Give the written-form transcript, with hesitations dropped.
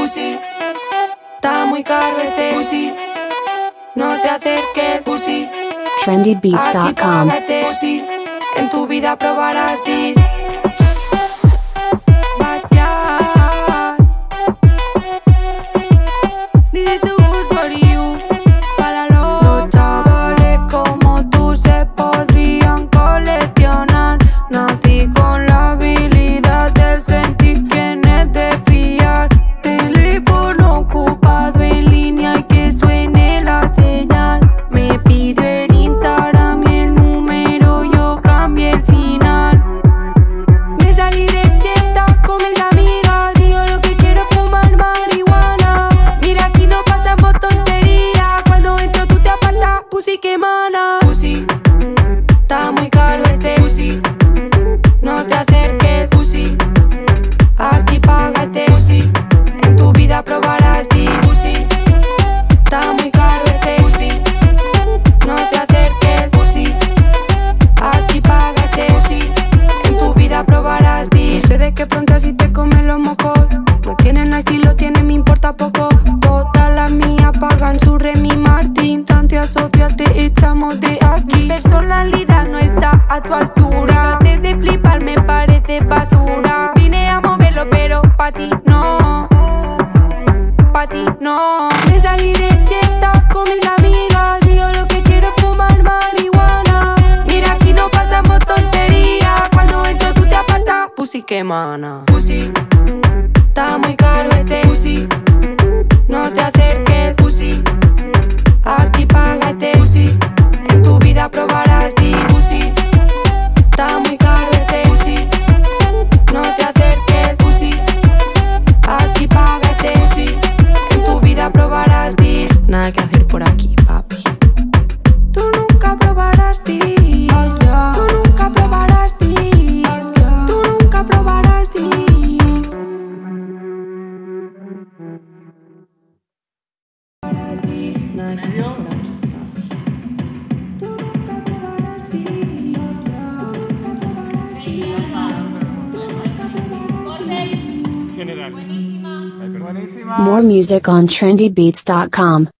pussy. Está muy caro este pussy. No te acerques, pussy. trendybeats.com. Aquí págate, pussy. En tu vida probarás this. Backyard. This is too good for you. Para los chavales como tú se podrían coleccionar. Nací con la habilidad de sentir quién es de fiar. Teléfono ocupado en línea y que suene la señal. Me pidió el Instagram y el número, yo cambié el final. Me salí de fiesta con mis amigas y yo lo que quiero es fumar marihuana. Mira, aquí no pasamos tonterías. Cuando entro tú te apartas, pussy que mana. Pussy, está muy caro este pussy. No te acerques, pussy. Aquí págate, pussy. En tu vida probarás this, pussy. Está muy caro este pussy. No te acerques, pussy. Aquí págate, pussy. En tu vida probarás this. No sé de qué pronto así te comen los mocos. No tienen estilo, tienen, me importa poco. Todas las mías pagan su Remy Martin. Tante social te echamos de aquí. Personalidad no está a tu altura. Antes de flipar me parece basura. Vine a moverlo pero pa' ti no. Pa' ti no. Me salí de fiesta con mis amigas y yo lo que quiero es fumar marihuana. Mira, aquí no pasamos tonterías. Cuando entro tú te apartas, pussy que mana. Pussy, está muy caro este pussy. No te acerques, pussy. Aquí págate, pussy. En tu vida probarás this, pussy. Está muy caro este pussy. No te acerques, pussy. Aquí págate, pussy. En tu vida probarás this. Nada que hacer por aquí, papi. Tú nunca probarás this. Tú nunca probarás this. Tú nunca probarás this. More music on trendybeats.com.